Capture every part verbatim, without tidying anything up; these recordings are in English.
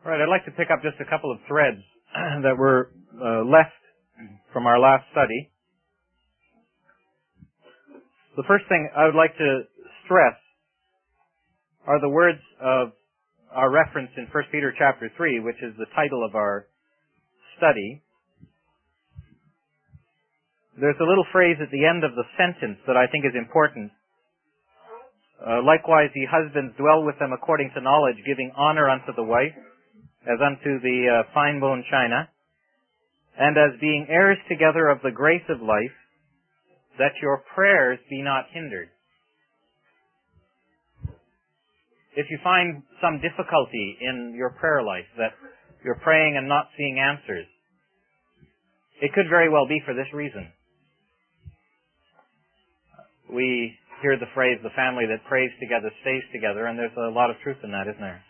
All right, I'd like to pick up just a couple of threads that were uh, left from our last study. The first thing I would like to stress are the words of our reference in First Peter chapter three, which is the title of our study. There's a little phrase at the end of the sentence that I think is important. Uh, Likewise, ye husbands, dwell with them according to knowledge, giving honor unto the wife, as unto the uh, fine bone china, and as being heirs together of the grace of life, that your prayers be not hindered. If you find some difficulty in your prayer life, that you're praying and not seeing answers, it could very well be for this reason. We hear the phrase, the family that prays together stays together, and there's a lot of truth in that, isn't there?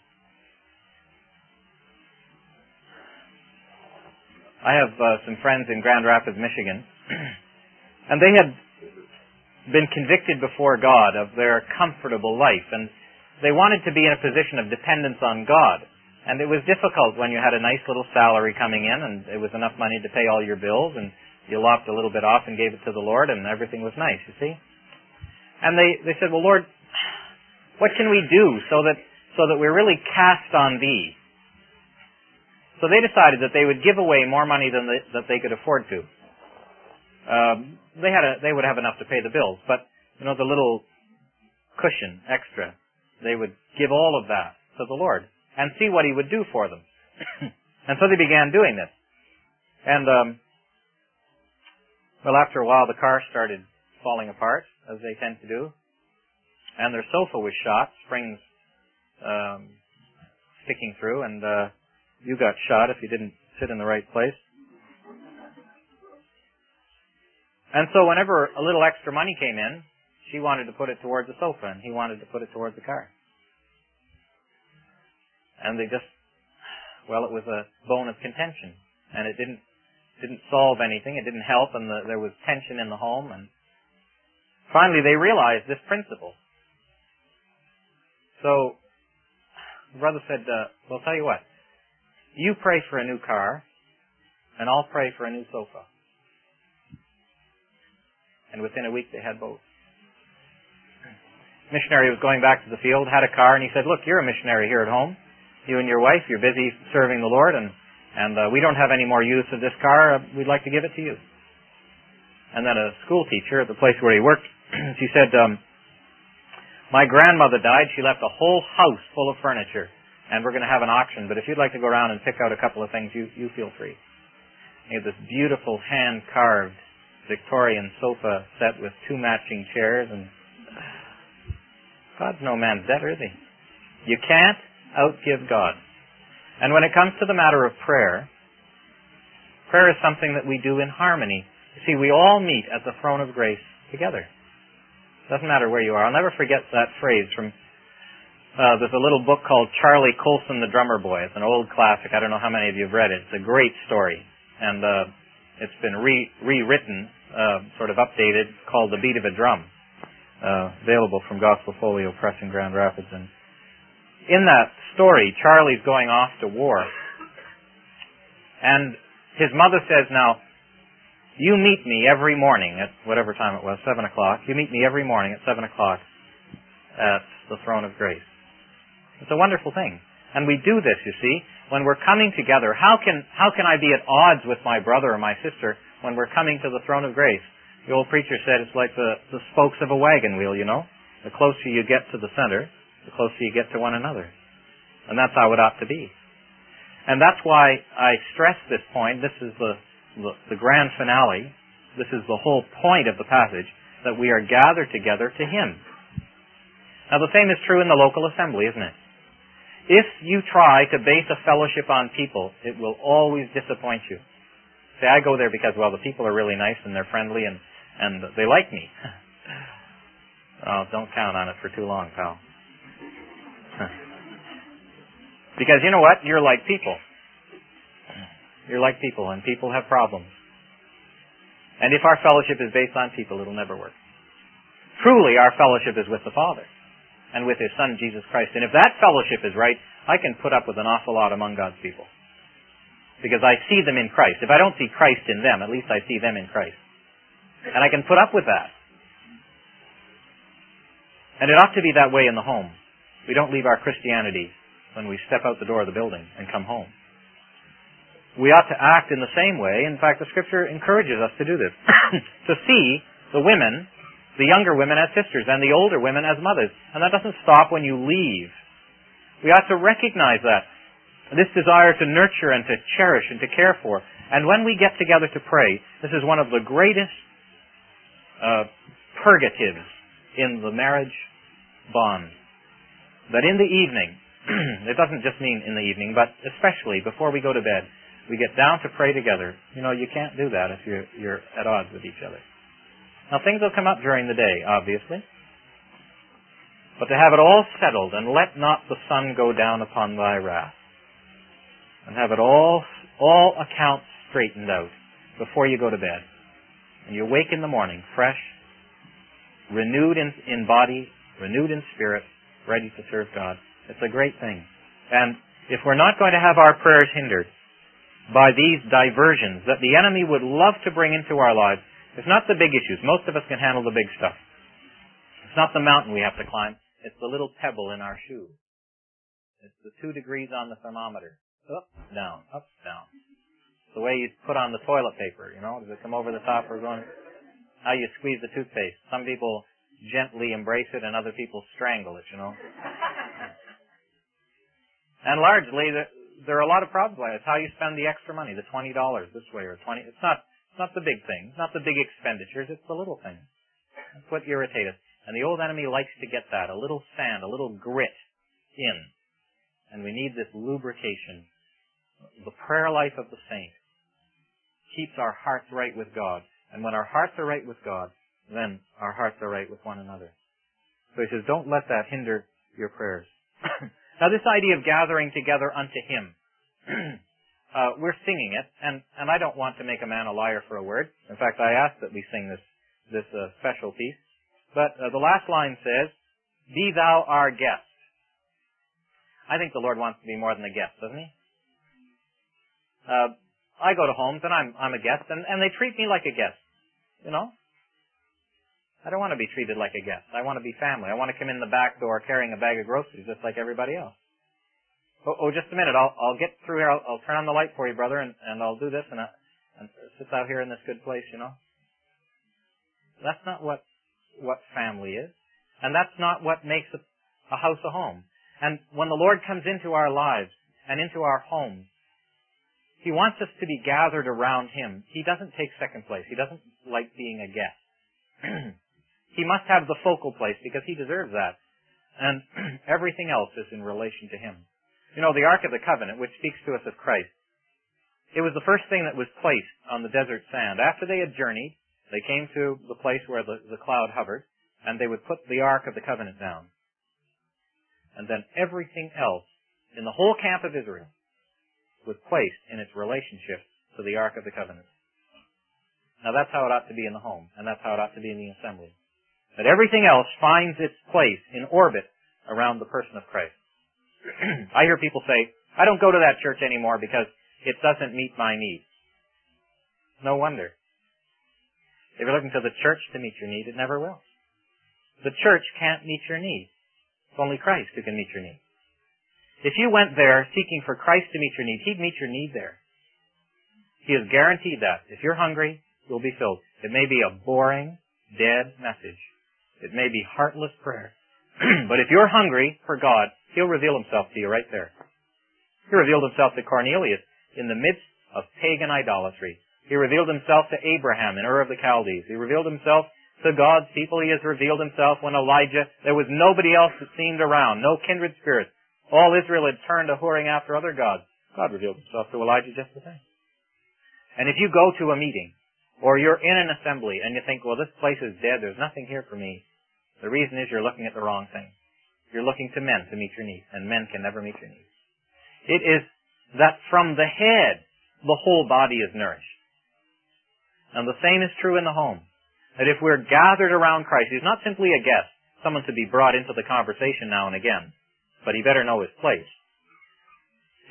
I have uh, some friends in Grand Rapids, Michigan, and they had been convicted before God of their comfortable life, and they wanted to be in a position of dependence on God. And it was difficult when you had a nice little salary coming in, and it was enough money to pay all your bills, and you lopped a little bit off and gave it to the Lord, and everything was nice, you see? And they, they said, well, Lord, what can we do so that so that we're really cast on Thee? So they decided that they would give away more money than they, that they could afford to. Um, they had a, they would have enough to pay the bills, but you know the little cushion extra, they would give all of that to the Lord and see what He would do for them. And so they began doing this. And um, well, after a while, the car started falling apart, as they tend to do, and their sofa was shot, springs um, sticking through, and uh, you got shot if you didn't sit in the right place. And so whenever a little extra money came in, she wanted to put it towards the sofa, and he wanted to put it towards the car. And they just, well, it was a bone of contention, and it didn't didn't solve anything. It didn't help, and the, there was tension in the home. And finally, they realized this principle. So, the brother said, uh, well, I'll tell you what. You pray for a new car, and I'll pray for a new sofa. And within a week, they had both. Missionary was going back to the field, had a car, and he said, look, you're a missionary here at home. You and your wife, you're busy serving the Lord, and, and uh, we don't have any more use of this car. Uh, we'd like to give it to you. And then a school teacher at the place where he worked, she said, um, my grandmother died. She left a whole house full of furniture. And we're going to have an auction, but if you'd like to go around and pick out a couple of things, you, you feel free. We have this beautiful hand-carved Victorian sofa set with two matching chairs, and God's no man's debtor, is He? You can't outgive God. And when it comes to the matter of prayer, prayer is something that we do in harmony. You see, we all meet at the throne of grace together. Doesn't matter where you are. I'll never forget that phrase from Uh, there's a little book called Charlie Colson, the Drummer Boy. It's an old classic. I don't know how many of you have read it. It's a great story. And uh, it's been re- rewritten, uh, sort of updated, called The Beat of a Drum, uh, available from Gospel Folio Press in Grand Rapids. And in that story, Charlie's going off to war. And his mother says, now, you meet me every morning at whatever time it was, seven o'clock. You meet me every morning at seven o'clock at the throne of grace. It's a wonderful thing. And we do this, you see, when we're coming together. How can how can I be at odds with my brother or my sister when we're coming to the throne of grace? The old preacher said it's like the, the spokes of a wagon wheel, you know. The closer you get to the center, the closer you get to one another. And that's how it ought to be. And that's why I stress this point. This is the, the, the grand finale. This is the whole point of the passage, that we are gathered together to Him. Now, the same is true in the local assembly, isn't it? If you try to base a fellowship on people, it will always disappoint you. Say, I go there because, well, the people are really nice and they're friendly and, and they like me. Oh, don't count on it for too long, pal. Because you know what? You're like people. You're like people, and people have problems. And if our fellowship is based on people, it'll never work. Truly, our fellowship is with the Father and with His Son, Jesus Christ. And if that fellowship is right, I can put up with an awful lot among God's people. Because I see them in Christ. If I don't see Christ in them, at least I see them in Christ. And I can put up with that. And it ought to be that way in the home. We don't leave our Christianity when we step out the door of the building and come home. We ought to act in the same way. In fact, the Scripture encourages us to do this. To see the women, the younger women as sisters, and the older women as mothers. And that doesn't stop when you leave. We ought to recognize that. This desire to nurture and to cherish and to care for. And when we get together to pray, this is one of the greatest uh, purgatives in the marriage bond. That in the evening, it doesn't just mean in the evening, but especially before we go to bed, we get down to pray together. You know, you can't do that if you're, you're at odds with each other. Now, things will come up during the day, obviously. But to have it all settled, and let not the sun go down upon thy wrath. And have it all, all accounts straightened out before you go to bed. And you wake in the morning fresh, renewed in, in body, renewed in spirit, ready to serve God. It's a great thing. And if we're not going to have our prayers hindered by these diversions that the enemy would love to bring into our lives, it's not the big issues. Most of us can handle the big stuff. It's not the mountain we have to climb. It's the little pebble in our shoe. It's the two degrees on the thermometer. Up, down, up, down. It's the way you put on the toilet paper, you know. Does it come over the top or going? How you squeeze the toothpaste. Some people gently embrace it and other people strangle it, you know. And largely, there are a lot of problems like this. How you spend the extra money, the twenty dollars this way or twenty. It's not, it's not the big things. It's not the big expenditures. It's the little things. That's what irritates us. And the old enemy likes to get that. A little sand, a little grit in. And we need this lubrication. The prayer life of the saint keeps our hearts right with God. And when our hearts are right with God, then our hearts are right with one another. So he says, don't let that hinder your prayers. Now this idea of gathering together unto Him, uh, we're singing it, and, and I don't want to make a man a liar for a word. In fact, I ask that we sing this, this uh, special piece. But uh, the last line says, be thou our guest. I think the Lord wants to be more than a guest, doesn't He? Uh, I go to homes and I'm, I'm a guest, and, and they treat me like a guest. You know? I don't want to be treated like a guest. I want to be family. I want to come in the back door carrying a bag of groceries just like everybody else. Oh, oh just a minute. I'll, I'll get through here. I'll, I'll turn on the light for you, brother, and, and I'll do this, and, I, and sit out here in this good place, you know? That's not what, what family is. And that's not what makes a, a house a home. And when the Lord comes into our lives and into our homes, He wants us to be gathered around Him. He doesn't take second place. He doesn't like being a guest. He must have the focal place because He deserves that. And everything else is in relation to Him. You know, the Ark of the Covenant, which speaks to us of Christ, it was the first thing that was placed on the desert sand. After they had journeyed, they came to the place where the, the cloud hovered, and they would put the Ark of the Covenant down. And then everything else in the whole camp of Israel was placed in its relationship to the Ark of the Covenant. Now that's how it ought to be in the home, and that's how it ought to be in the assembly. That everything else finds its place in orbit around the person of Christ. I hear people say, I don't go to that church anymore because it doesn't meet my needs. No wonder. If you're looking to the church to meet your need, it never will. The church can't meet your need. It's only Christ who can meet your need. If you went there seeking for Christ to meet your need, He'd meet your need there. He has guaranteed that. If you're hungry, you'll be filled. It may be a boring, dead message. It may be heartless prayer. But if you're hungry for God, He'll reveal Himself to you right there. He revealed Himself to Cornelius in the midst of pagan idolatry. He revealed Himself to Abraham in Ur of the Chaldees. He revealed Himself to God's people. He has revealed Himself when Elijah, there was nobody else that seemed around, no kindred spirits. All Israel had turned to whoring after other gods. God revealed Himself to Elijah just the same. And if you go to a meeting, or you're in an assembly, and you think, well, this place is dead, there's nothing here for me, the reason is you're looking at the wrong thing. You're looking to men to meet your needs, and men can never meet your needs. It is that from the head, the whole body is nourished. And the same is true in the home. That if we're gathered around Christ, He's not simply a guest, someone to be brought into the conversation now and again, but He better know His place.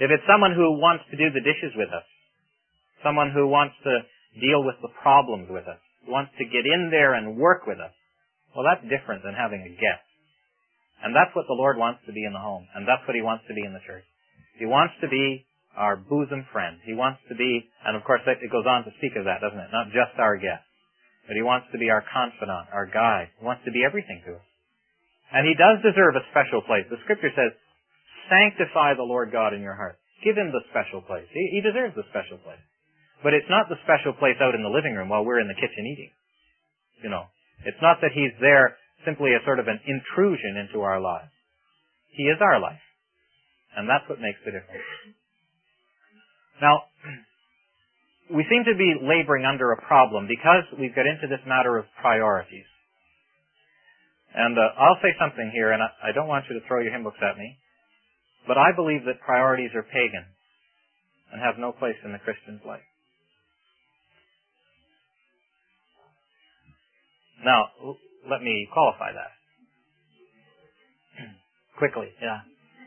If it's someone who wants to do the dishes with us, someone who wants to deal with the problems with us, wants to get in there and work with us, well, that's different than having a guest. And that's what the Lord wants to be in the home, and that's what He wants to be in the church. He wants to be our bosom friend. He wants to be, and of course it goes on to speak of that, doesn't it? Not just our guest, but He wants to be our confidant, our guide. He wants to be everything to us. And He does deserve a special place. The Scripture says, sanctify the Lord God in your heart. Give Him the special place. He, he deserves the special place. But it's not the special place out in the living room while we're in the kitchen eating. You know, it's not that He's there simply as sort of an intrusion into our lives. He is our life. And that's what makes the difference. Now, we seem to be laboring under a problem because we've got into this matter of priorities. And uh, I'll say something here, and I, I don't want you to throw your hymn books at me, but I believe that priorities are pagan and have no place in the Christian's life. Now, let me qualify that. Quickly, yeah.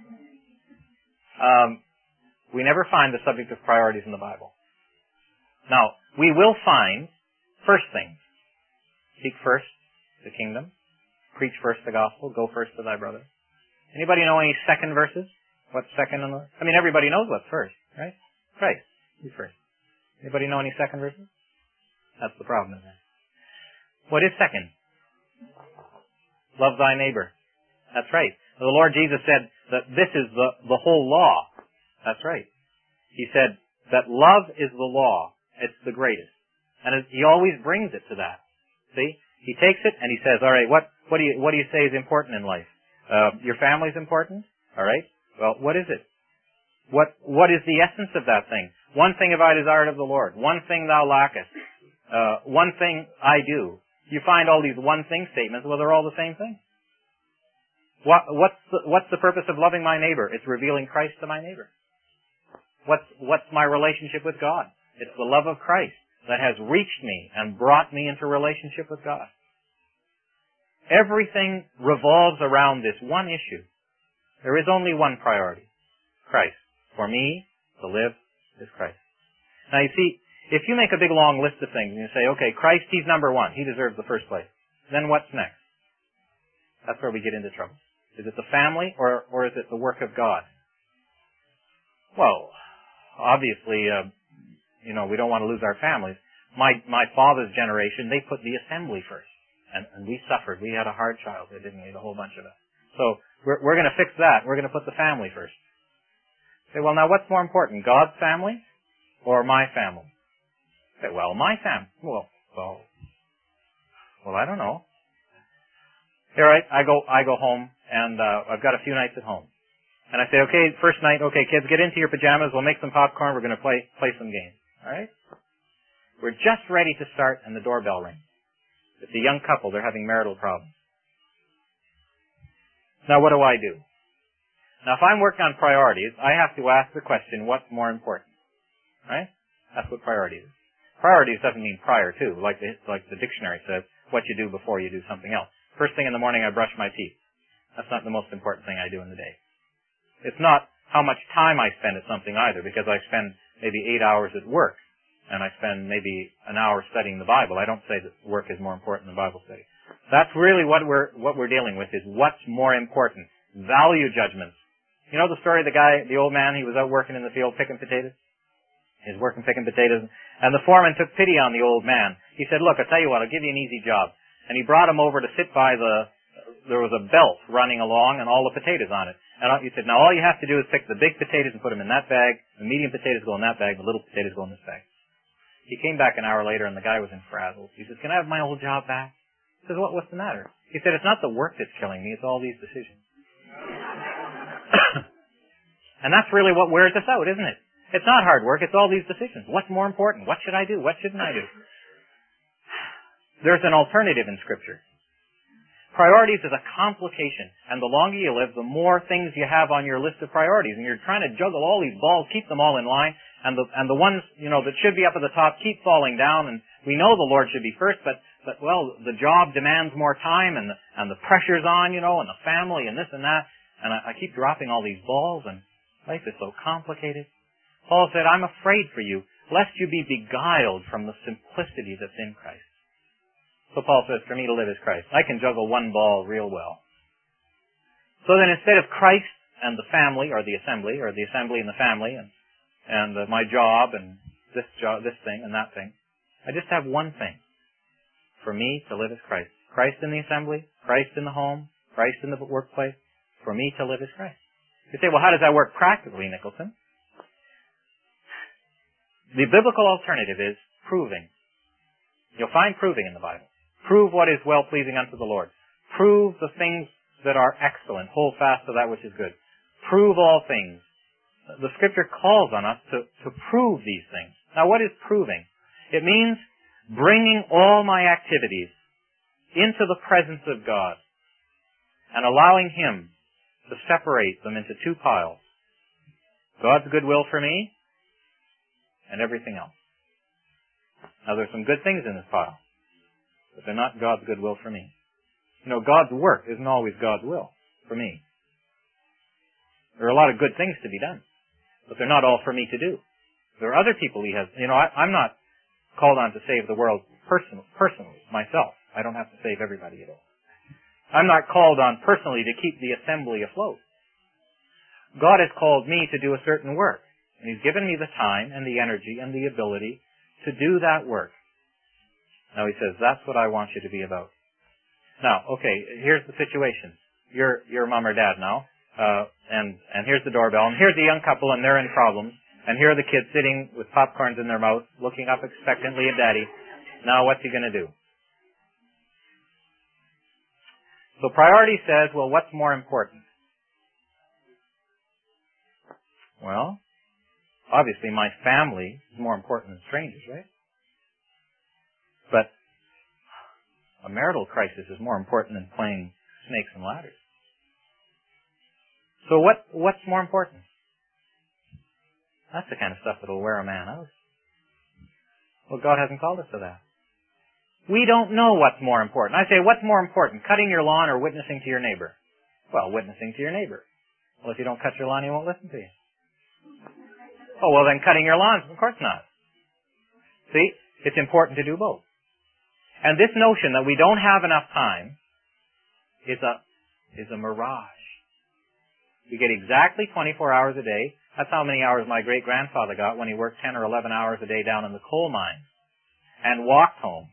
Um, we never find the subject of priorities in the Bible. Now, we will find first things. Seek first the kingdom. Preach first the gospel. Go first to thy brother. Anybody know any second verses? What's second in the... I mean, everybody knows what's first, right? Christ. He's first. Anybody know any second verses? That's the problem, isn't it? What is second? Love thy neighbor. That's right. The Lord Jesus said that this is the, the whole law. That's right. He said that love is the law. It's the greatest. And it, He always brings it to that. See? He takes it and He says, all right, what, what do you, what do you say is important in life? Uh, your family's important? All right. Well, what is it? What, what is the essence of that thing? One thing have I desired of the Lord. One thing thou lackest. Uh, one thing I do. You find all these one thing statements, well, they're all the same thing. What, what's the, what's the purpose of loving my neighbor? It's revealing Christ to my neighbor. What's, what's my relationship with God? It's the love of Christ that has reached me and brought me into relationship with God. Everything revolves around this one issue. There is only one priority. Christ. For me, to live is Christ. Now you see, if you make a big long list of things and you say, okay, Christ, He's number one. He deserves the first place. Then what's next? That's where we get into trouble. Is it the family or, or is it the work of God? Well, obviously, uh, you know, we don't want to lose our families. My, my father's generation, they put the assembly first. And, and we suffered. We had a hard childhood, didn't we? A whole bunch of it. So we're, we're going to fix that. We're going to put the family first. Say, well, now what's more important, God's family or my family? Say, well, my family. Well, well, well, I don't know. All right, I go, I go home, and uh, I've got a few nights at home, and I say, okay, first night, okay, kids, get into your pajamas. We'll make some popcorn. We're going to play, play some games. All right. We're just ready to start, and the doorbell rings. It's a young couple. They're having marital problems. Now, what do I do? Now, if I'm working on priorities, I have to ask the question, what's more important? Right? That's what priorities is. Priorities doesn't mean prior to, like the, like the dictionary says, what you do before you do something else. First thing in the morning, I brush my teeth. That's not the most important thing I do in the day. It's not how much time I spend at something either, because I spend maybe eight hours at work, and I spend maybe an hour studying the Bible. I don't say that work is more important than Bible study. That's really what we're, what we're dealing with, is what's more important. Value judgments. You know the story of the guy, the old man, he was out working in the field picking potatoes? He was working picking potatoes, and the foreman took pity on the old man. He said, look, I'll tell you what, I'll give you an easy job. And he brought him over to sit by the, there was a belt running along and all the potatoes on it. And he said, now all you have to do is pick the big potatoes and put them in that bag, the medium potatoes go in that bag, the little potatoes go in this bag. He came back an hour later and the guy was in frazzles. He says, can I have my old job back? He says, what, what's the matter? He said, it's not the work that's killing me, it's all these decisions. And that's really what wears us out, isn't it? It's not hard work, it's all these decisions. What's more important? What should I do? What shouldn't I do? There's an alternative in Scripture. Priorities is a complication, and the longer you live, the more things you have on your list of priorities, and you're trying to juggle all these balls, keep them all in line, and the and the ones, you know, that should be up at the top keep falling down, and we know the Lord should be first, but, but well, the job demands more time, and the, and the pressure's on, you know, and the family, and this and that, and I, I keep dropping all these balls, and Life is so complicated. Paul said, I'm afraid for you, lest you be beguiled from the simplicity that's in Christ. So Paul says, for me to live is Christ. I can juggle one ball real well. So then instead of Christ and the family, or the assembly, or the assembly and the family, and, and uh, my job, and this job, this thing, and that thing, I just have one thing. For me to live is Christ. Christ in the assembly, Christ in the home, Christ in the workplace. For me to live is Christ. You say, well, how does that work practically, Nicholson? The biblical alternative is proving. You'll find proving in the Bible. Prove what is well-pleasing unto the Lord. Prove the things that are excellent. Hold fast to that which is good. Prove all things. The Scripture calls on us to, to prove these things. Now, what is proving? It means bringing all my activities into the presence of God and allowing Him to separate them into two piles. God's goodwill for me and everything else. Now, there's some good things in this pile, but they're not God's goodwill for me. You know, God's work isn't always God's will for me. There are a lot of good things to be done, but they're not all for me to do. There are other people He has. You know, I, I'm not called on to save the world person, personally, myself. I don't have to save everybody at all. I'm not called on personally to keep the assembly afloat. God has called me to do a certain work, and He's given me the time and the energy and the ability to do that work. Now He says, that's what I want you to be about. Now, okay, here's the situation. You're, you're mom or dad now, uh, and, and here's the doorbell, and here's a young couple, and they're in problems, and here are the kids sitting with popcorns in their mouth, looking up expectantly at Daddy. Now what's he going to do? So priority says, well, what's more important? Well, obviously my family is more important than strangers, right? But a marital crisis is more important than playing snakes and ladders. So what, what's more important? That's the kind of stuff that will wear a man out. Well, God hasn't called us to that. We don't know what's more important. I say, what's more important, cutting your lawn or witnessing to your neighbor? Well, witnessing to your neighbor. Well, if you don't cut your lawn, he won't listen to you. Oh, well, then cutting your lawn, of course not. See, it's important to do both. And this notion that we don't have enough time is a, is a mirage. You get exactly twenty-four hours a day. That's how many hours my great-grandfather got when he worked ten or eleven hours a day down in the coal mine and walked home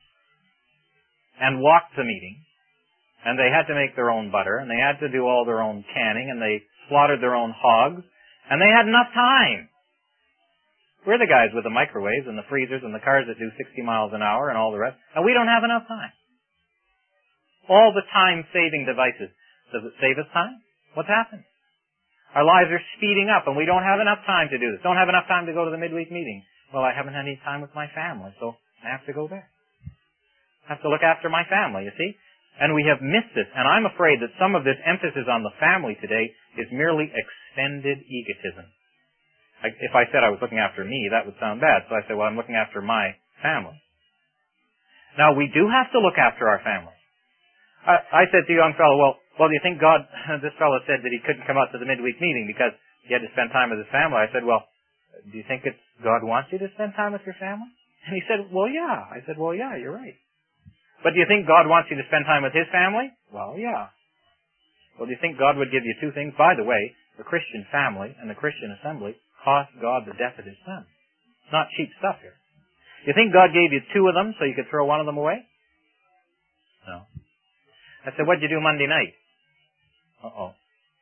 and walked to meeting. And they had to make their own butter, and they had to do all their own canning, and they slaughtered their own hogs, and they had enough time. We're the guys with the microwaves and the freezers and the cars that do sixty miles an hour and all the rest, and we don't have enough time. All the time-saving devices. Does it save us time? What's happened? Our lives are speeding up, and we don't have enough time to do this. Don't have enough time to go to the midweek meeting. Well, I haven't had any time with my family, so I have to go there. I have to look after my family, you see? And we have missed this, and I'm afraid that some of this emphasis on the family today is merely extended egotism. I, if I said I was looking after me, that would sound bad, so I say, well, I'm looking after my family. Now, we do have to look after our family. I, I said to a young fellow, well, well, do you think God, this fellow said that he couldn't come out to the midweek meeting because he had to spend time with his family. I said, well, do you think it's God wants you to spend time with your family? And he said, well, yeah. I said, well, yeah, you're right. But do you think God wants you to spend time with His family? Well, yeah. Well, do you think God would give you two things? By the way, the Christian family and the Christian assembly cost God the death of His Son. It's not cheap stuff here. Do you think God gave you two of them so you could throw one of them away? No. I said, what'd you do Monday night? Uh-oh.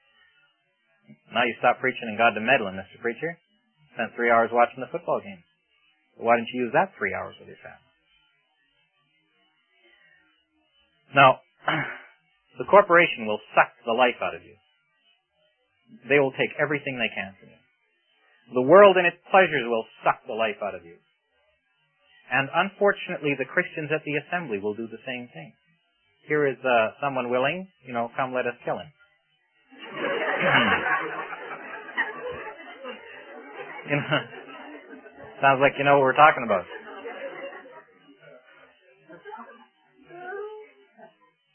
Now you stop preaching and God to meddling, Mister Preacher. Spent three hours watching the football game. Well, why didn't you use that three hours with your family? Now, the corporation will suck the life out of you. They will take everything they can from you. The world and its pleasures will suck the life out of you. And unfortunately, the Christians at the assembly will do the same thing. Here is uh, someone willing, you know, come let us kill him. You know, sounds like you know what we're talking about.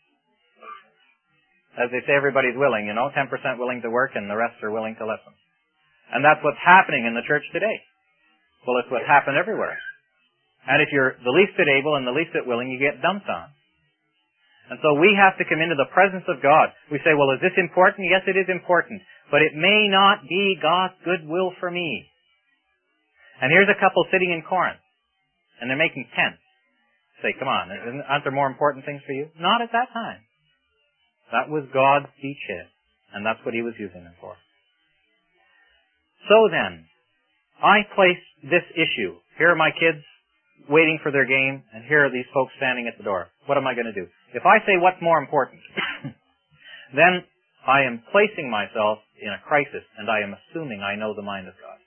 As they say, everybody's willing, you know, ten percent willing to work and the rest are willing to listen. And that's what's happening in the church today. Well, it's what's happened everywhere. And if you're the least bit able and the least bit willing, you get dumped on. And so we have to come into the presence of God. We say, well, is this important? Yes, it is important. But it may not be God's good will for me. And here's a couple sitting in Corinth. And they're making tents. Say, come on, aren't there more important things for you? Not at that time. That was God's beachhead. And that's what He was using them for. So then, I place this issue. Here are my kids waiting for their game, and here are these folks standing at the door. What am I going to do? If I say what's more important, then I am placing myself in a crisis, and I am assuming I know the mind of God.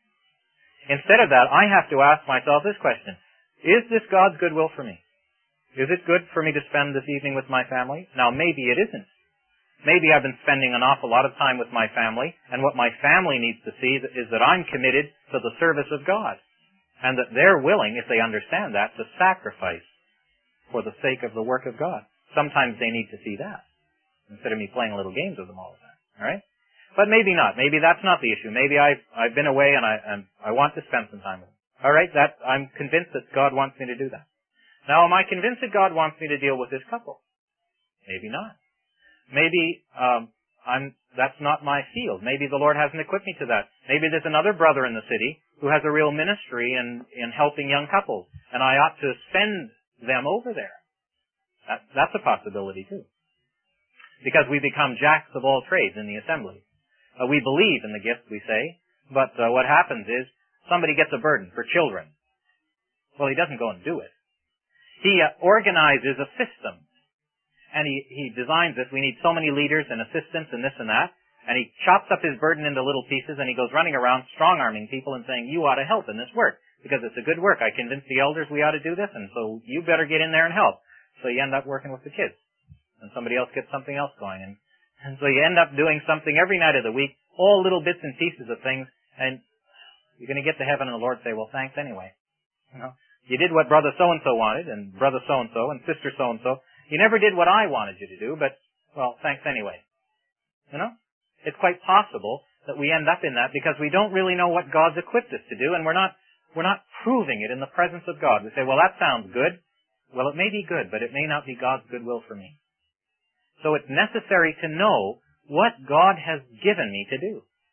Instead of that, I have to ask myself this question. Is this God's good will for me? Is it good for me to spend this evening with my family? Now, maybe it isn't. Maybe I've been spending an awful lot of time with my family, and what my family needs to see is that I'm committed to the service of God, and that they're willing, if they understand that, to sacrifice for the sake of the work of God. Sometimes they need to see that, instead of me playing little games with them all the time. All right? But maybe not. Maybe that's not the issue. Maybe I've, I've been away and I, and I want to spend some time with them. All right? That, I'm convinced that God wants me to do that. Now, am I convinced that God wants me to deal with this couple? Maybe not. Maybe um, I'm, that's not my field. Maybe the Lord hasn't equipped me to that. Maybe there's another brother in the city who has a real ministry in, in helping young couples, and I ought to send them over there. That, that's a possibility, too. Because we become jacks of all trades in the assembly. Uh, we believe in the gift, we say, but uh, what happens is somebody gets a burden for children. Well, he doesn't go and do it. He uh, organizes a system, and he, he designs this. We need so many leaders and assistants and this and that, and he chops up his burden into little pieces, and he goes running around strong-arming people and saying, you ought to help in this work, because it's a good work. I convinced the elders we ought to do this, and so you better get in there and help. So you end up working with the kids, and somebody else gets something else going, and And so you end up doing something every night of the week, all little bits and pieces of things, and you're going to get to heaven and the Lord say, well, thanks anyway. You know, you did what brother so-and-so wanted, and brother so-and-so, and sister so-and-so. You never did what I wanted you to do, but, well, thanks anyway. You know? It's quite possible that we end up in that because we don't really know what God's equipped us to do, and we're not, we're not proving it in the presence of God. We say, well, that sounds good. Well, it may be good, but it may not be God's good will for me. So it's necessary to know what God has given me to do.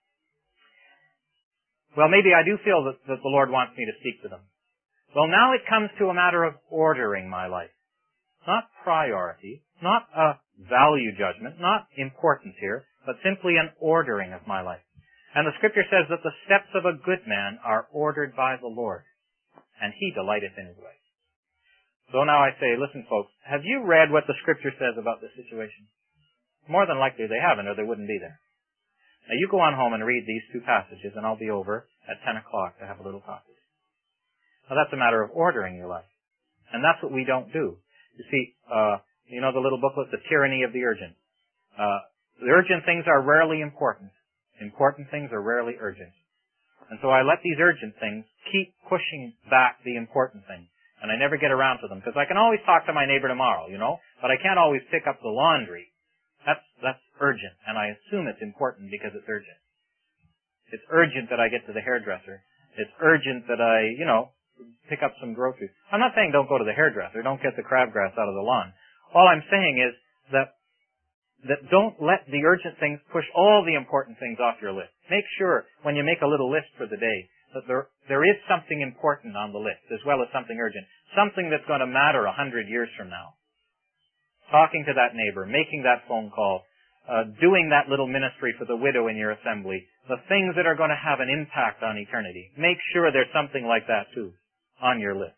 Well, maybe I do feel that, that the Lord wants me to speak to them. Well, now it comes to a matter of ordering my life. Not priority, not a value judgment, not importance here, but simply an ordering of my life. And the Scripture says that the steps of a good man are ordered by the Lord, and He delighteth in His way. So now I say, listen folks, have you read what the Scripture says about this situation? More than likely they haven't, or they wouldn't be there. Now you go on home and read these two passages, and I'll be over at ten o'clock to have a little talk with you. Now that's a matter of ordering your life. And that's what we don't do. You see, uh, you know the little booklet, The Tyranny of the Urgent. Uh, the urgent things are rarely important. Important things are rarely urgent. And so I let these urgent things keep pushing back the important things. And I never get around to them, because I can always talk to my neighbor tomorrow, you know, but I can't always pick up the laundry. That's, that's urgent, and I assume it's important because it's urgent. It's urgent that I get to the hairdresser. It's urgent that I, you know, pick up some groceries. I'm not saying don't go to the hairdresser, don't get the crabgrass out of the lawn. All I'm saying is that, that don't let the urgent things push all the important things off your list. Make sure, when you make a little list for the day, that there, there is something important on the list, as well as something urgent. Something that's going to matter a hundred years from now. Talking to that neighbor, making that phone call, uh, doing that little ministry for the widow in your assembly, the things that are going to have an impact on eternity. Make sure there's something like that, too, on your list.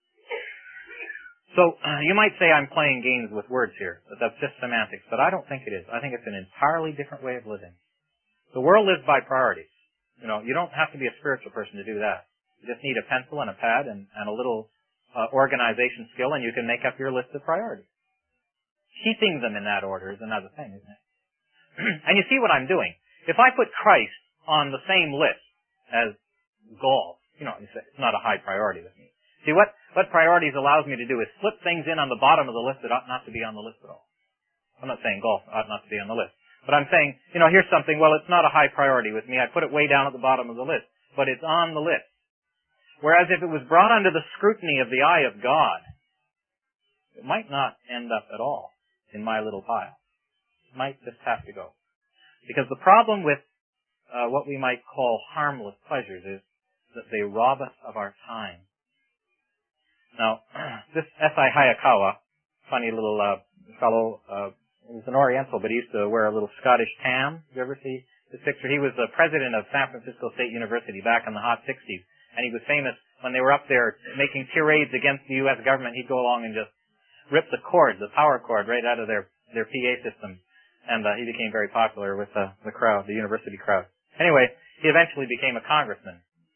So, uh, you might say I'm playing games with words here, that that's just semantics, but I don't think it is. I think it's an entirely different way of living. The world lives by priorities. You know, you don't have to be a spiritual person to do that. You just need a pencil and a pad and, and a little uh, organization skill, and you can make up your list of priorities. Keeping them in that order is another thing, isn't it? And you see what I'm doing. If I put Christ on the same list as golf, you know, it's not a high priority with me. See, what, what priorities allows me to do is slip things in on the bottom of the list that ought not to be on the list at all. I'm not saying golf ought not to be on the list. But I'm saying, you know, here's something, well, it's not a high priority with me. I put it way down at the bottom of the list. But it's on the list. Whereas if it was brought under the scrutiny of the eye of God, it might not end up at all in my little pile. It might just have to go. Because the problem with uh, what we might call harmless pleasures is that they rob us of our time. Now, this S I Hayakawa, funny little uh, fellow, uh, he was an Oriental, but he used to wear a little Scottish tam. Did you ever see this picture? He was the president of San Francisco State University back in the hot sixties. And he was famous when they were up there making tirades against the U S government. He'd go along and just rip the cord, the power cord, right out of their, their P A system. And uh, he became very popular with uh, the crowd, the university crowd. Anyway, he eventually became a congressman.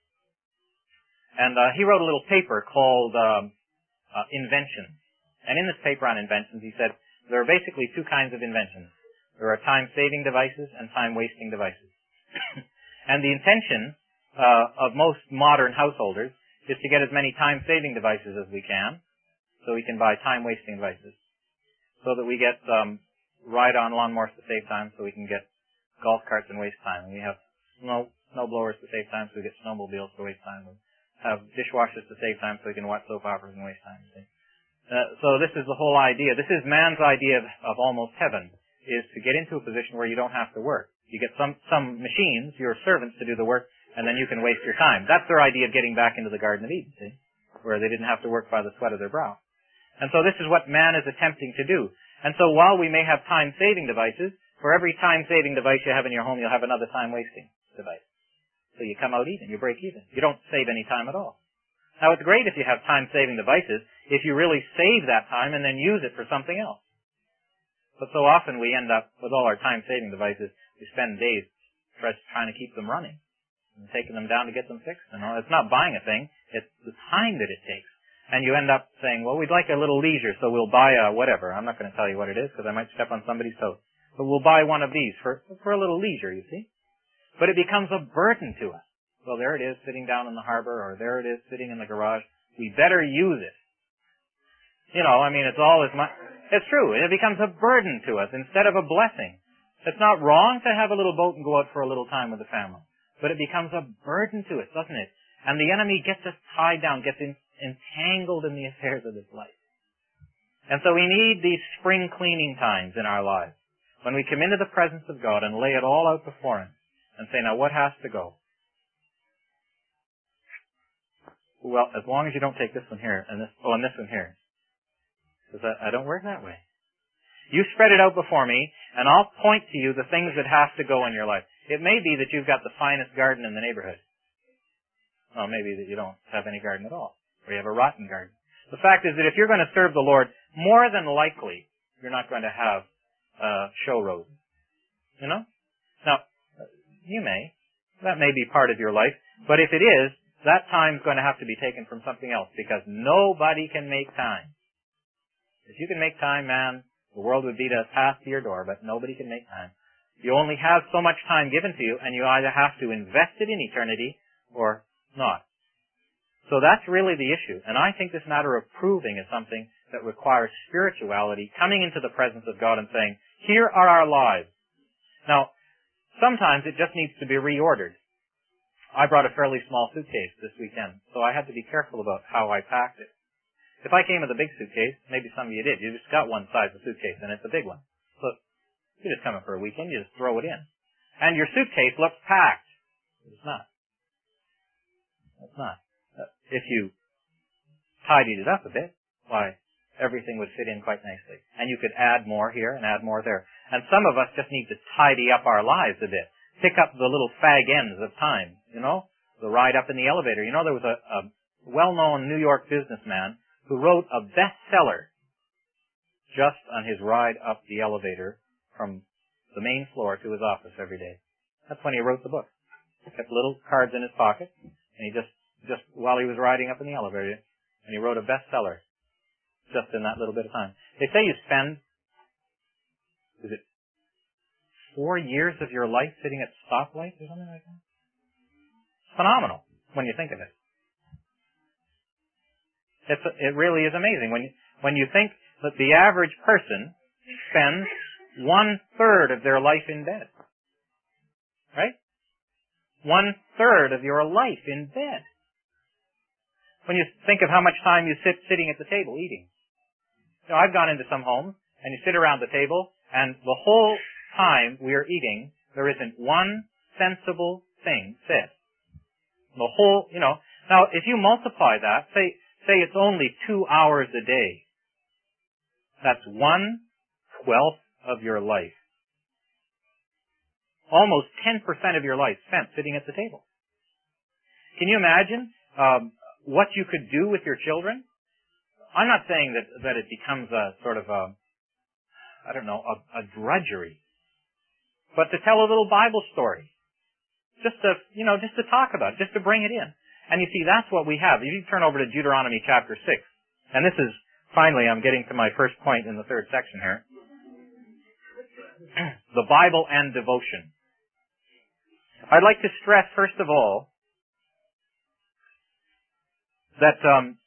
And uh, he wrote a little paper called um, uh, Inventions. And in this paper on inventions, he said, there are basically two kinds of inventions. There are time-saving devices and time-wasting devices. And the intention uh, of most modern householders is to get as many time-saving devices as we can, so we can buy time-wasting devices. So that we get um, ride-on lawnmowers to save time, so we can get golf carts and waste time. And we have snow snow blowers to save time, so we get snowmobiles to waste time. We have dishwashers to save time, so we can watch soap operas and waste time. See? Uh, so this is the whole idea. This is man's idea of, of almost heaven, is to get into a position where you don't have to work. You get some, some machines, your servants, to do the work, and then you can waste your time. That's their idea of getting back into the Garden of Eden, see? Where they didn't have to work by the sweat of their brow. And so this is what man is attempting to do. And so while we may have time-saving devices, for every time-saving device you have in your home, you'll have another time-wasting device. So you come out even, you break even. You don't save any time at all. Now it's great if you have time-saving devices, if you really save that time and then use it for something else. But so often we end up with all our time-saving devices, we spend days trying to keep them running and taking them down to get them fixed. You know, it's not buying a thing, it's the time that it takes. And you end up saying, well, we'd like a little leisure, so we'll buy a whatever. I'm not going to tell you what it is because I might step on somebody's toes. But we'll buy one of these for, for a little leisure, you see. But it becomes a burden to us. Well, there it is sitting down in the harbor, or there it is sitting in the garage. We better use it. You know, I mean, it's all as much. It's true. It becomes a burden to us instead of a blessing. It's not wrong to have a little boat and go out for a little time with the family. But it becomes a burden to us, doesn't it? And the enemy gets us tied down, gets in, entangled in the affairs of this life. And so we need these spring cleaning times in our lives, when we come into the presence of God and lay it all out before Him and say, now what has to go? Well, as long as you don't take this one here and this, oh, and this one here. Because I, I don't work that way. You spread it out before me, and I'll point to you the things that have to go in your life. It may be that you've got the finest garden in the neighborhood. Well, maybe that you don't have any garden at all, or you have a rotten garden. The fact is that if you're going to serve the Lord, more than likely, you're not going to have uh, show roses. You know? Now, you may. That may be part of your life. But if it is, that time's going to have to be taken from something else, because nobody can make time. If you can make time, man, the world would be to pass to your door, but nobody can make time. You only have so much time given to you, and you either have to invest it in eternity or not. So that's really the issue. And I think this matter of proving is something that requires spirituality, coming into the presence of God and saying, here are our lives. Now, sometimes it just needs to be reordered. I brought a fairly small suitcase this weekend, so I had to be careful about how I packed it. If I came with a big suitcase, maybe some of you did, you just got one size of suitcase, and it's a big one. So you're just coming for a weekend, you just throw it in. And your suitcase looks packed. It's not. It's not. If you tidied it up a bit, why, everything would fit in quite nicely. And you could add more here and add more there. And some of us just need to tidy up our lives a bit. Pick up the little fag ends of time, you know, the ride up in the elevator. You know, there was a, a well-known New York businessman who wrote a bestseller just on his ride up the elevator from the main floor to his office every day. That's when he wrote the book. He kept little cards in his pocket, and he just, just while he was riding up in the elevator, and he wrote a bestseller just in that little bit of time. They say you spend, is it four years of your life sitting at stoplights or something like that? It's phenomenal when you think of it. It's, it really is amazing when you, when you think that the average person spends one-third of their life in bed. Right? One-third of your life in bed. When you think of how much time you sit sitting at the table eating. You know, I've gone into some homes, and you sit around the table, and the whole time we are eating, there isn't one sensible thing said. The whole, you know, now if you multiply that, say, say it's only two hours a day, that's one twelfth of your life. Almost ten percent of your life spent sitting at the table. Can you imagine um, what you could do with your children? I'm not saying that, that it becomes a sort of a, I don't know, a, a drudgery, but to tell a little Bible story. Just to, you know, just to talk about it, just to bring it in. And you see, that's what we have. If you turn over to Deuteronomy chapter six, and this is, finally, I'm getting to my first point in the third section here. The Bible and devotion. I'd like to stress, first of all, that um,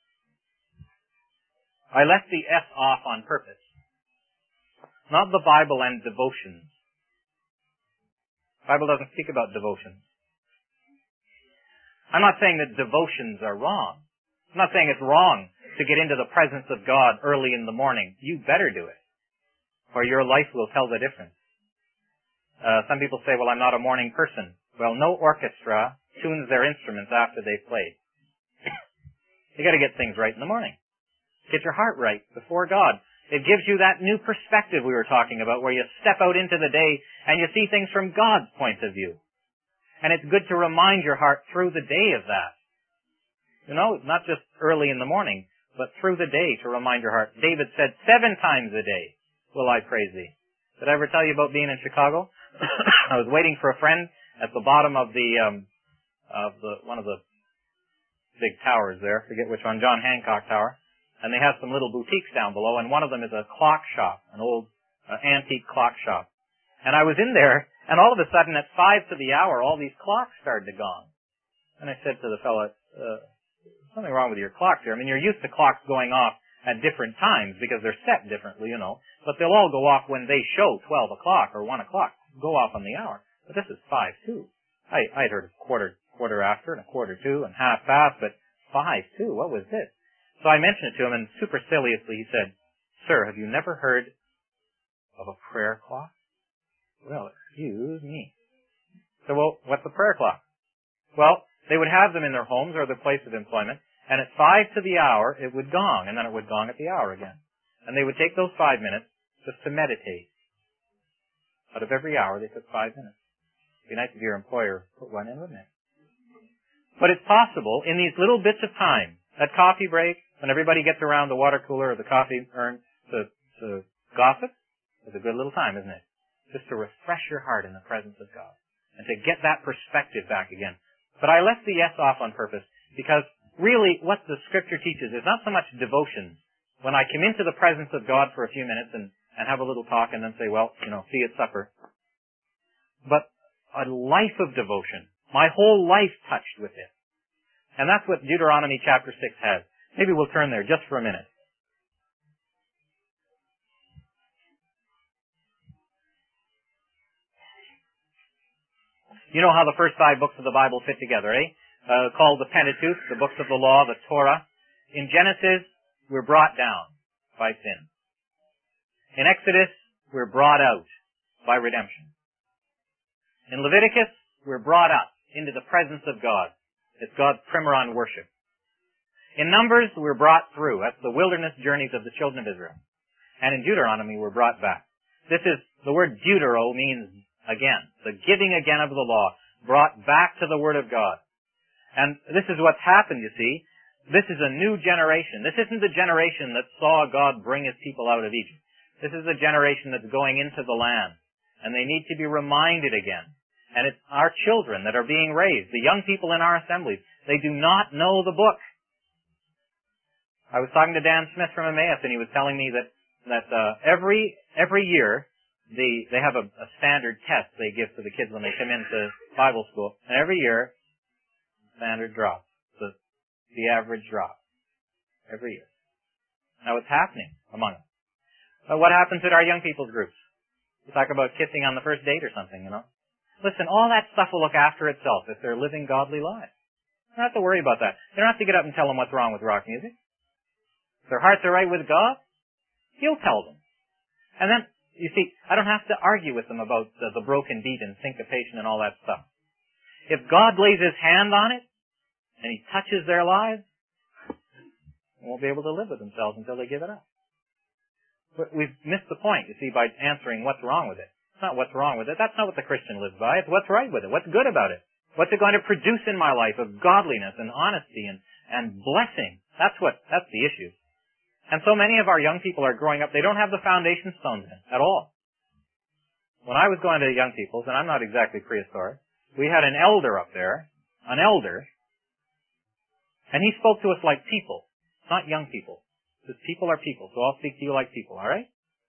I left the S off on purpose. Not the Bible and devotions. The Bible doesn't speak about devotions. I'm not saying that devotions are wrong. I'm not saying it's wrong to get into the presence of God early in the morning. You better do it, or your life will tell the difference. Uh, some people say, well, I'm not a morning person. Well, no orchestra tunes their instruments after they've played. You got to get things right in the morning. Get your heart right before God. It gives you that new perspective we were talking about, where you step out into the day and you see things from God's point of view. And it's good to remind your heart through the day of that. You know, not just early in the morning, but through the day to remind your heart. David said, seven times a day will I praise thee. Did I ever tell you about being in Chicago? I was waiting for a friend at the bottom of the, um, of the, one of the big towers there. I forget which one, John Hancock Tower. And they have some little boutiques down below, and one of them is a clock shop, an old uh, antique clock shop. And I was in there, and all of a sudden at five to the hour, all these clocks started to gong. And I said to the fellow, uh, something wrong with your clocks here. I mean, you're used to clocks going off at different times because they're set differently, you know. But they'll all go off when they show twelve o'clock or one o'clock. Go off on the hour. But this is five two. I, I'd heard of quarter, quarter after and a quarter to and half past, but five two. What was this? So I mentioned it to him, and superciliously he said, sir, have you never heard of a prayer clock? Well, excuse me. So, well, what's a prayer clock? Well, they would have them in their homes or their place of employment, and at five to the hour, it would gong, and then it would gong at the hour again. And they would take those five minutes just to meditate. Out of every hour, they took five minutes. It'd be nice if your employer put one in, wouldn't it? But it's possible, in these little bits of time, at coffee break, when everybody gets around the water cooler or the coffee urn to, to gossip, it's a good little time, isn't it? Just to refresh your heart in the presence of God and to get that perspective back again. But I left the S off on purpose because really what the Scripture teaches is not so much devotions. When I come into the presence of God for a few minutes and, and have a little talk and then say, well, you know, see you at supper. But a life of devotion. My whole life touched with it. And that's what Deuteronomy chapter six has. Maybe we'll turn there just for a minute. You know how the first five books of the Bible fit together, eh? Uh, called the Pentateuch, the books of the law, the Torah. In Genesis, we're brought down by sin. In Exodus, we're brought out by redemption. In Leviticus, we're brought up into the presence of God. It's God's primeron worship. In Numbers, we're brought through. That's the wilderness journeys of the children of Israel. And in Deuteronomy, we're brought back. This is, the word deutero means again, the giving again of the law, brought back to the Word of God. And this is what's happened, you see. This is a new generation. This isn't the generation that saw God bring His people out of Egypt. This is the generation that's going into the land. And they need to be reminded again. And it's our children that are being raised, the young people in our assemblies. They do not know the book. I was talking to Dan Smith from Emmaus, and he was telling me that that uh, every every year they they have a, a standard test they give to the kids when they come into Bible school, and every year standard drops, the the average drop every year. Now it's happening among us. But what happens at our young people's groups? You talk about kissing on the first date or something, you know. Listen, all that stuff will look after itself if they're living godly lives. You don't have to worry about that. You don't have to get up and tell them what's wrong with rock music. If their hearts are right with God, He'll tell them. And then, you see, I don't have to argue with them about the, the broken beat and syncopation and all that stuff. If God lays His hand on it, and He touches their lives, they won't be able to live with themselves until they give it up. But we've missed the point, you see, by answering what's wrong with it. It's not what's wrong with it. That's not what the Christian lives by. It's what's right with it. What's good about it. What's it going to produce in my life of godliness and honesty and, and blessing. That's what, that's the issue. And so many of our young people are growing up, they don't have the foundation stones in at all. When I was going to young people's, and I'm not exactly prehistoric, we had an elder up there, an elder, and he spoke to us like people, not young people. Because people are people, so I'll speak to you like people, alright?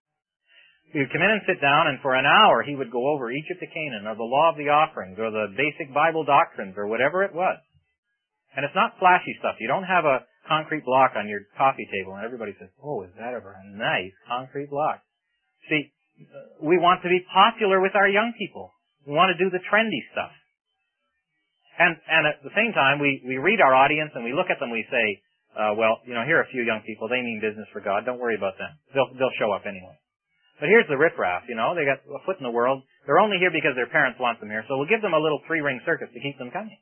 We would come in and sit down, and for an hour he would go over Egypt to Canaan, or the law of the offerings, or the basic Bible doctrines, or whatever it was. And it's not flashy stuff. You don't have a concrete block on your coffee table, and everybody says, oh, is that ever a nice concrete block? See, we want to be popular with our young people. We want to do the trendy stuff. And, and at the same time, we, we read our audience, and we look at them, we say, uh, well, you know, here are a few young people. They mean business for God. Don't worry about them. They'll, they'll show up anyway. But here's the riffraff, you know, they got a foot in the world. They're only here because their parents want them here, so we'll give them a little three-ring circus to keep them coming.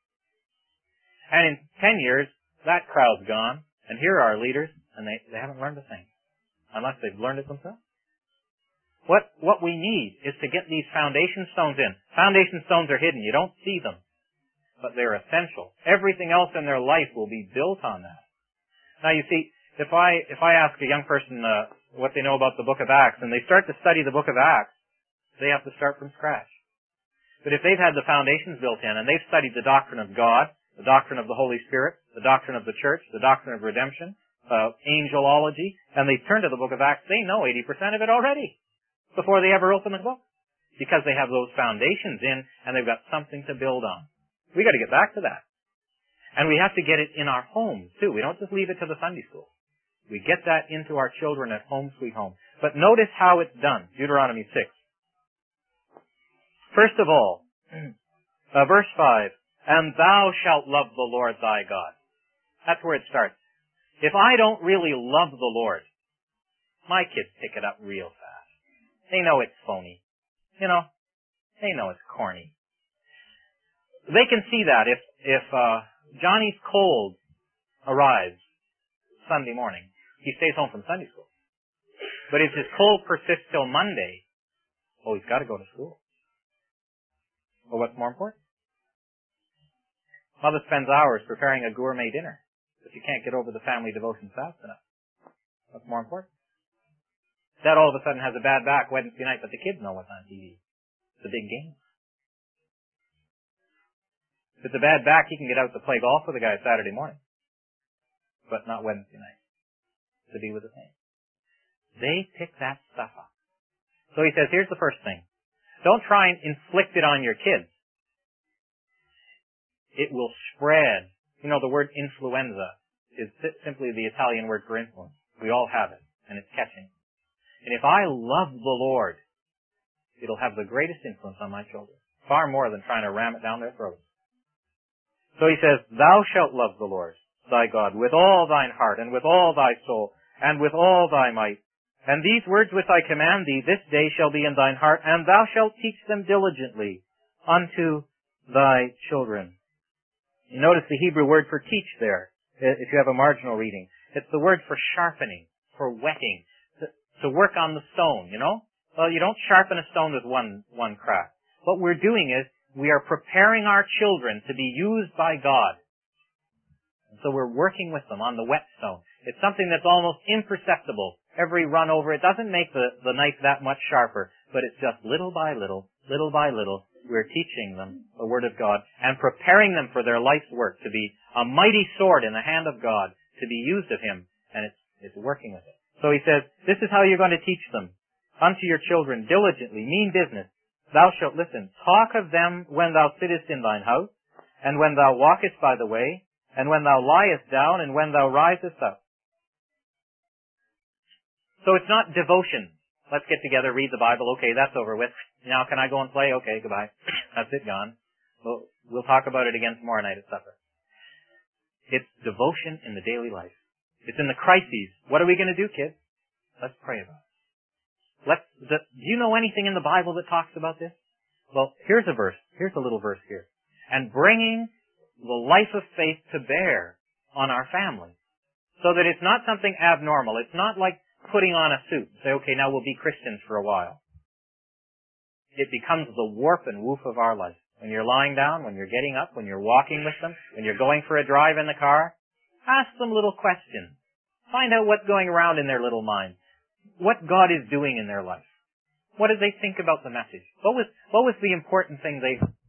And in ten years, that crowd's gone, and here are our leaders, and they, they haven't learned a thing, unless they've learned it themselves. What, what we need is to get these foundation stones in. Foundation stones are hidden. You don't see them, but they're essential. Everything else in their life will be built on that. Now, you see, if I, if I ask a young person, uh, what they know about the book of Acts, and they start to study the book of Acts, they have to start from scratch. But if they've had the foundations built in, and they've studied the doctrine of God, the doctrine of the Holy Spirit, the doctrine of the church, the doctrine of redemption, uh, angelology, and they turn to the book of Acts, they know eighty percent of it already before they ever open the book. Because they have those foundations in, and they've got something to build on. We got to get back to that. And we have to get it in our homes, too. We don't just leave it to the Sunday school. We get that into our children at home, sweet home. But notice how it's done. Deuteronomy six. First of all, uh, verse five, and thou shalt love the Lord thy God. That's where it starts. If I don't really love the Lord, my kids pick it up real fast. They know it's phony. You know, they know it's corny. They can see that if, if, uh, Johnny's cold arrives Sunday morning, he stays home from Sunday school. But if his cold persists till Monday, oh, he's got to go to school. Well, what's more important? Mother spends hours preparing a gourmet dinner, but you can't get over the family devotion fast enough. What's more important? Dad all of a sudden has a bad back Wednesday night, but the kids know what's on T V. It's a big game. If it's a bad back, he can get out to play golf with the guy Saturday morning, but not Wednesday night to be with the saints. They pick that stuff up. So he says, here's the first thing. Don't try and inflict it on your kids. It will spread. You know, the word influenza is simply the Italian word for influence. We all have it, and it's catching. And if I love the Lord, it'll have the greatest influence on my children, far more than trying to ram it down their throats. So he says, thou shalt love the Lord thy God with all thine heart, and with all thy soul, and with all thy might. And these words which I command thee this day shall be in thine heart, and thou shalt teach them diligently unto thy children. You notice the Hebrew word for teach there, if you have a marginal reading. It's the word for sharpening, for whetting, to, to work on the stone, you know? Well, you don't sharpen a stone with one, one crack. What we're doing is, we are preparing our children to be used by God. And so we're working with them on the whetstone. It's something that's almost imperceptible. Every run over, it doesn't make the, the knife that much sharper, but it's just little by little, little by little, we're teaching them the Word of God and preparing them for their life's work to be a mighty sword in the hand of God, to be used of Him, and it's, it's working with it. So he says, this is how you're going to teach them. Unto your children diligently, mean business. Thou shalt listen, talk of them when thou sittest in thine house, and when thou walkest by the way, and when thou liest down, and when thou risest up. So it's not devotion Let's get together, read the Bible. Okay, that's over with. Now can I go and play? Okay, goodbye. That's it, gone. We'll, we'll talk about it again tomorrow night at supper. It's devotion in the daily life. It's in the crises. What are we going to do, kids? Let's pray about it. Let's, the, do you know anything in the Bible that talks about this? Well, here's a verse. Here's a little verse here. And bringing the life of faith to bear on our family. So that it's not something abnormal. It's not like putting on a suit and say, okay, now we'll be Christians for a while. It becomes the warp and woof of our life. When you're lying down, when you're getting up, when you're walking with them, when you're going for a drive in the car, ask them little questions. Find out what's going around in their little minds. What God is doing in their life. What did they think about the message? What was, what was the important thing they heard?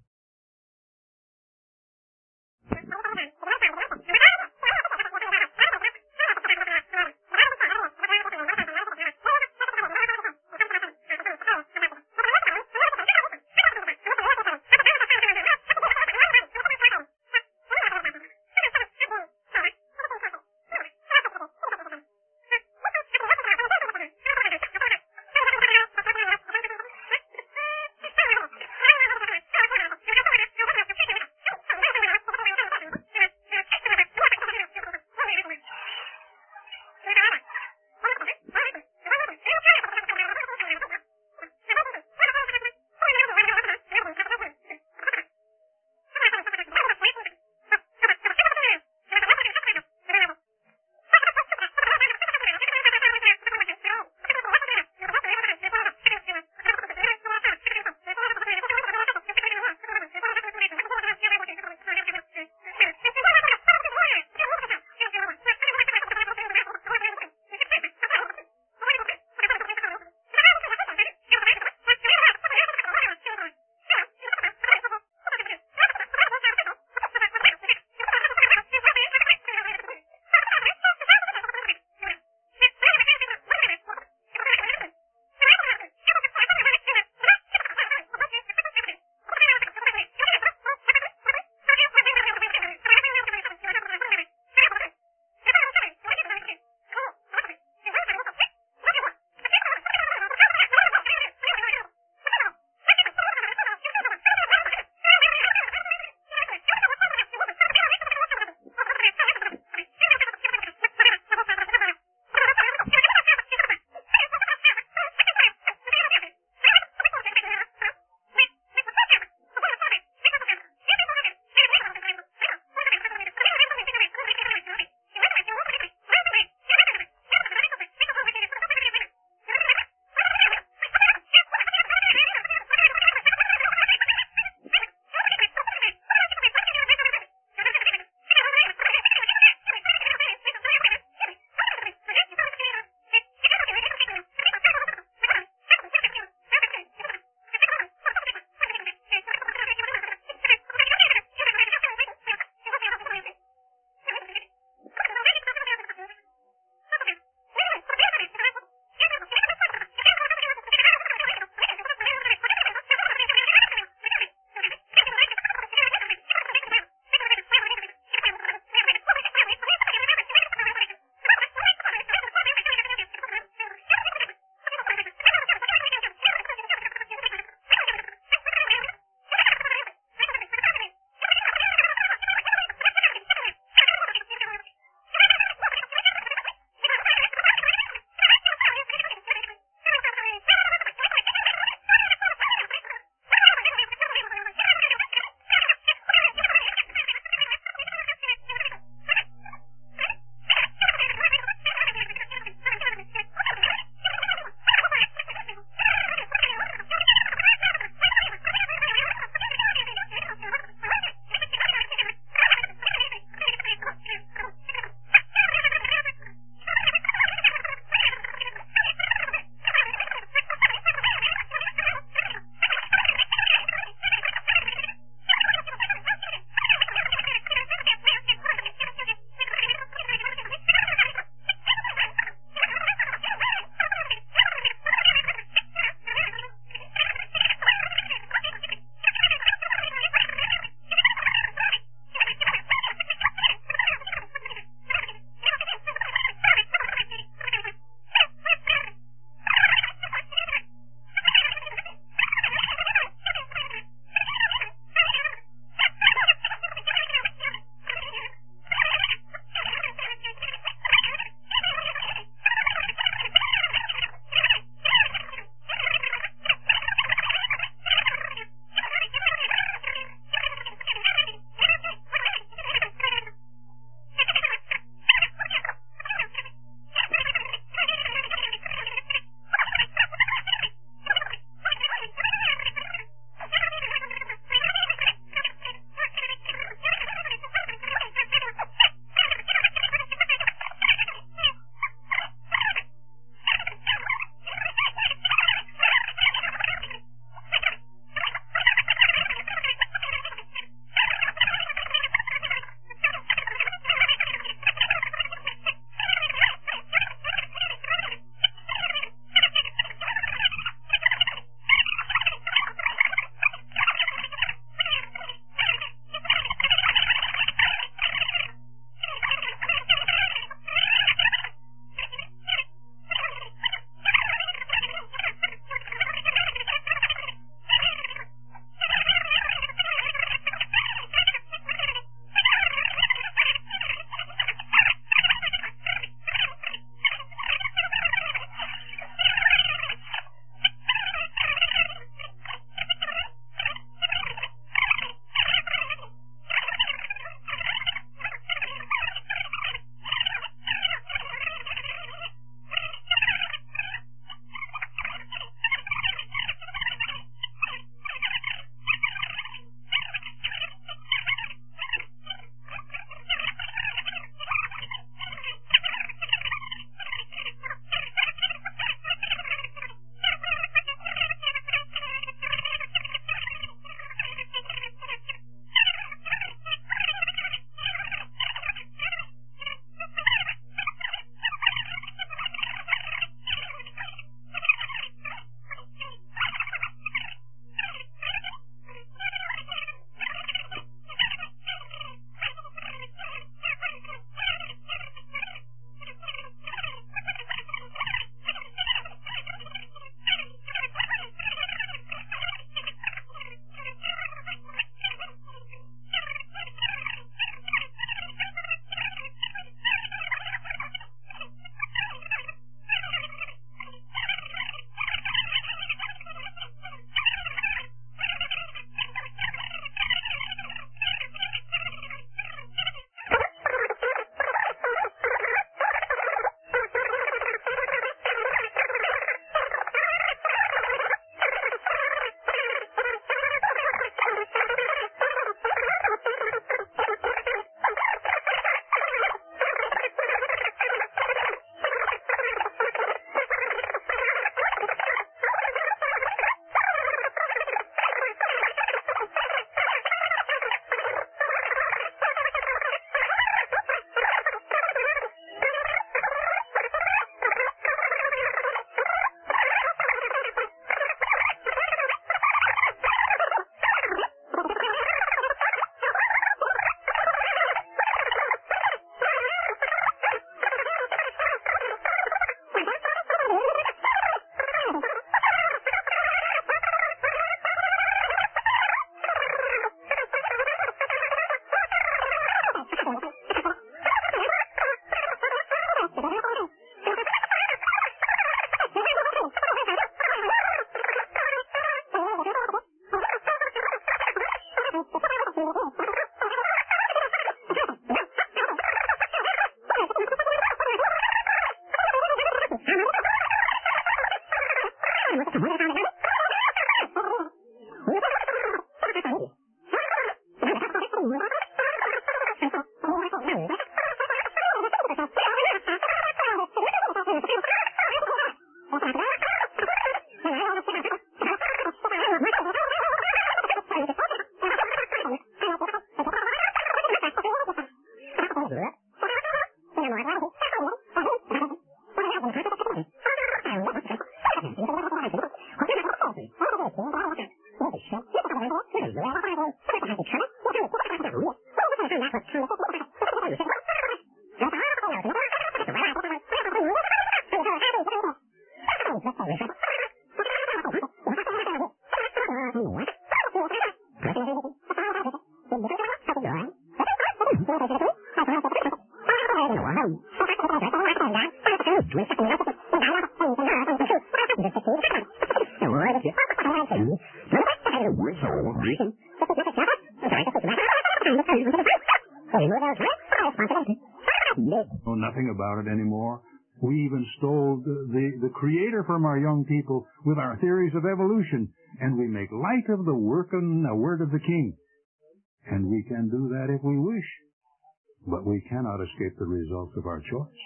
Know nothing about it anymore. We even stole the, the, the Creator from our young people with our theories of evolution, and we make light of the work and the word of the King. And we can do that if we wish, but we cannot escape the results of our choice.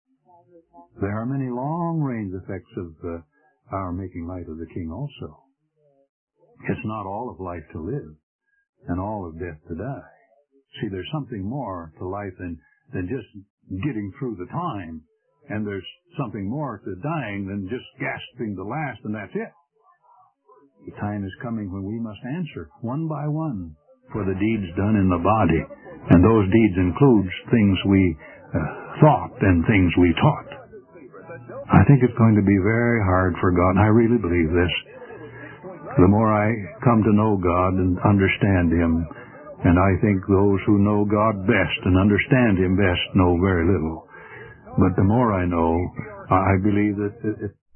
There are many long-range effects of uh, our making light of the King also. It's not all of life to live and all of death to die. See, there's something more to life than, than just getting through the time. And there's something more to dying than just gasping the last, and that's it. The time is coming when we must answer, one by one, for the deeds done in the body. And those deeds include things we uh, thought and things we taught. I think it's going to be very hard for God, and I really believe this. The more I come to know God and understand Him, and I think those who know God best and understand Him best know very little. But the more I know, I believe that